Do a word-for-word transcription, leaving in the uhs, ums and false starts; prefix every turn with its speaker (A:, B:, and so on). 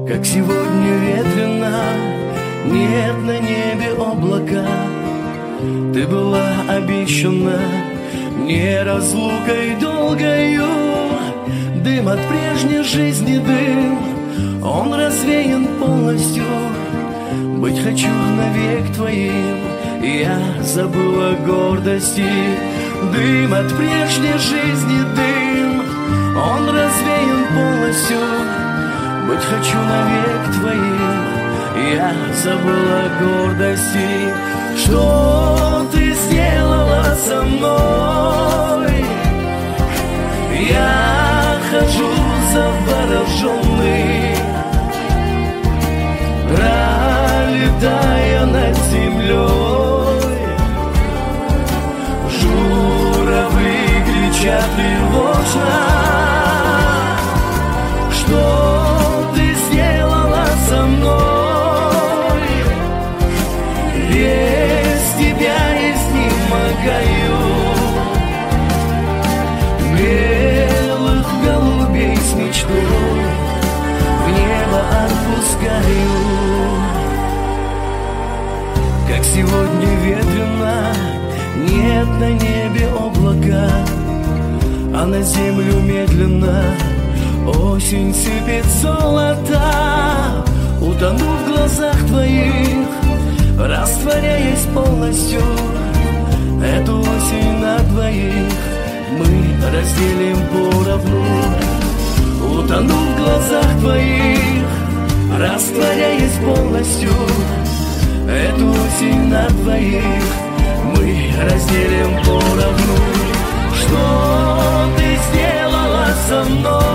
A: Как сегодня ветрено, нет на небе облака. Ты была обещана мне разлукой долгою. Дым от прежней жизни, дым, он развеян полностью. Быть хочу навек твоим, я забыла гордости. Дым от прежней жизни, дым, он развеян полностью. Быть хочу навек твоим, я забыла гордости. Что ты сделала со мной? Я хожу завороженный, пролетая над землей. Журавли кричат тревожно. Что ты сделала со мной? Без тебя изнемогаю. Белых голубей с мечтой в небо отпускаю. Как сегодня ветрено, нет на небе облака, а на землю медленно осень сыпет золото. Утону в глазах твоих, растворяясь полностью. Эту осень на двоих мы разделим поровну. Утону в глазах твоих, растворяясь полностью. Эту осень на двоих мы разделим поровну. Что ты сделала со мной?